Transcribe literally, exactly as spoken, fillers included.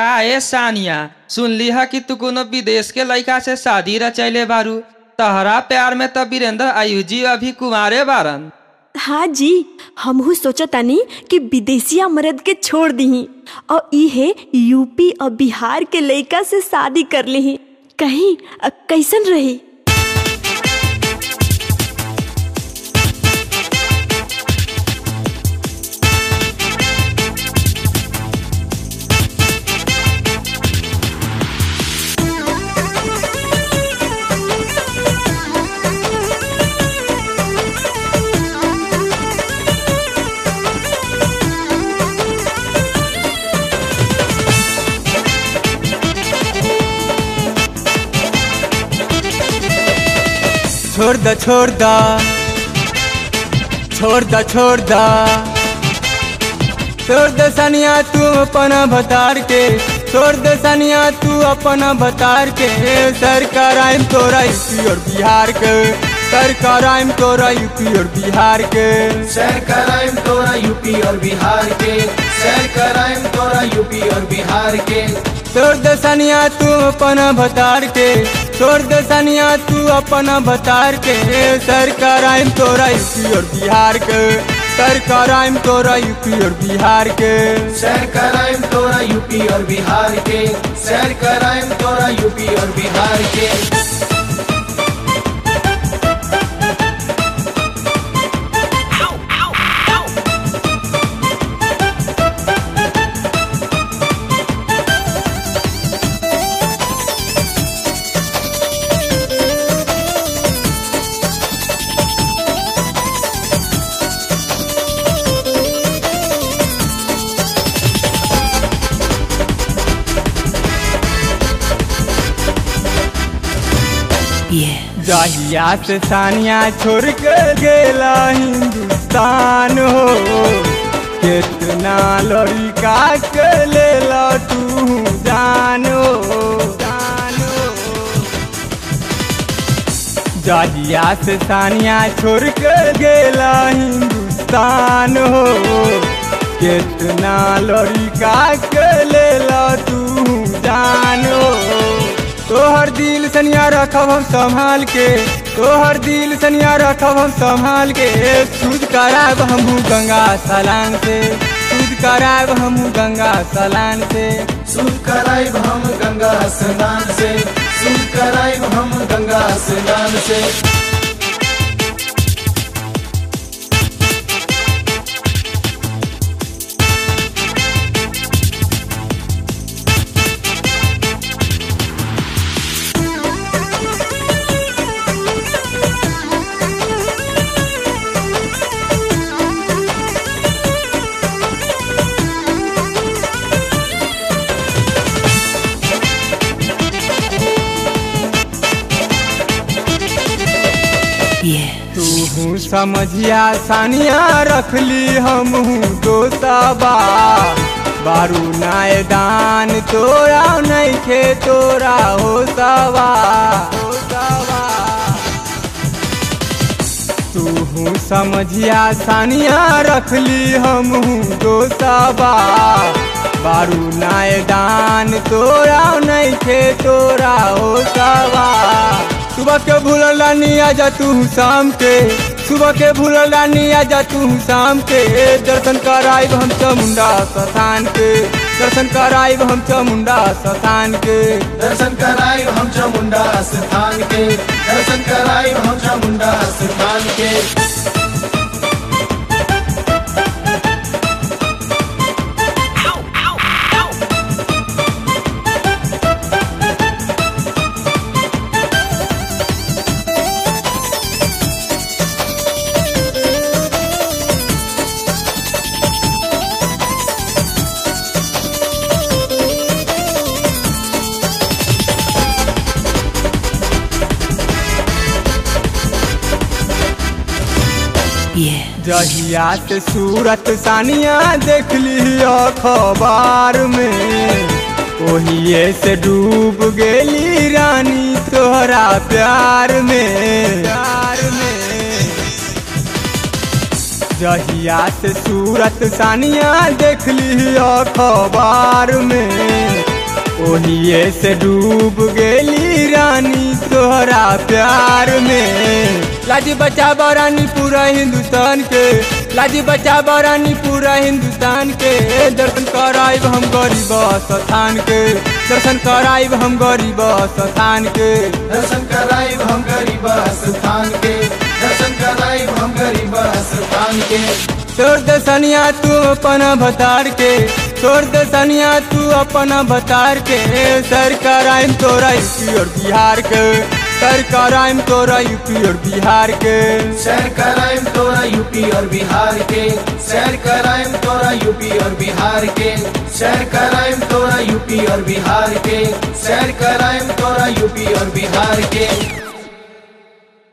काहे सानिया सुनली है कि तू कोनो विदेश के लड़का से शादी रचैले बारू। तहरा प्यार में तो वीरेंद्र आयुजी अभी कुमारे बारन। हाँ जी, हमहू सोचतानी कि विदेशिया मर्द के छोड़ दी और इहे यूपी और बिहार के लड़का से शादी कर ली। कहीं कैसन रही। छोड़ द छोड़ द छोड़ द छोड़ द छोड़ द सनिया तू अपना भतार के, छोड़ द सनिया तू अपना भतार के। सरकार आइम तोरा यूपी और बिहार के, सरकार आइम तोरा यूपी और बिहार के, सरकार आइम तोरा यूपी और बिहार के, सरकार आइम तोरा यूपी और बिहार के। छोड़ द सनिया तू अपना भतार के, छोड़ दे सनिया तू अपना भतार के। सरकार आइम तोरा यूपी और बिहार के, सरकार आइम तोरा यूपी और बिहार के, सरकार आइम तोरा यूपी और बिहार के, सरकार आइम तोरा यूपी और बिहार के। जहिया से सानिया छोड़ के गेला हिंदुस्तान हो, कितना लड़का के लेला तू जान हो, जान हो। जहिया से सानिया छोड़ के गेला हिंदुस्तान हो, कितना लड़का के लेला तू जान हो। तोहर दिल सनिया रखब हम संभाल के, तोहर दिल सनिया रखब हम संभाल के। सूद कराब हमहू गंगा सलान से, सूद कराब हमहू गंगा सलान से, सूद कराइब हम गंगा स्नान से, सूद कराइब हम गंगा स्नान से। तू समझिया सानिया रखली हमहू दोस्तबा। बारू नायदान तोरा नहीं खे तोरा हो सवा, हो सवा। तू समझिया सानिया रखली हमहू दोस्तबा। बारू नायदान तोरा नहीं खे तोरा हो सवा। सुबह के भूलला नी आजा तू शाम के, सुबह के भूलला नी आजा तू शाम के। दर्शन कराइब हम चामुंडा स्थान के, दर्शन कराइब हम चामुंडा स्थान के, दर्शन कराइब हम चामुंडा स्थान के, दर्शन कराइब हम चामुंडा स्थान के। जहिया से सूरत सानिया देख ली अखबार में, ओहिए से डूब गेली रानी तोहरा प्यार में, प्यार में। जहिया से सूरत सानिया देख ली अखबार में, ओहिए से डूब गेली रानी तोहरा प्यार में। लाजी बचाबो रानी पूरा हिंदुस्तान के, लाजी बचाबो रानी पूरा हिंदुस्तान के। दर्शन कराइब हम गरीब स्थान के, दर्शन कराइब हम गरीब स्थान के, दर्शन कराइब हम गरीब स्थान के, दर्शन कराइब हम गरीब स्थान के। छोड़ दे सनिया तू अपन भतार के, छोड़ दे सनिया तू अपन भतार के। सर कराइम तोरा यूपी और बिहार के, सर कराइम तोरा यूपी और बिहार के, सैर कराइम तोरा यूपी और बिहार के, सैर कराइम तोरा यूपी और बिहार के, सैर कराइम तोरा यूपी और बिहार के, सैर कराइम तोरा यूपी और बिहार के।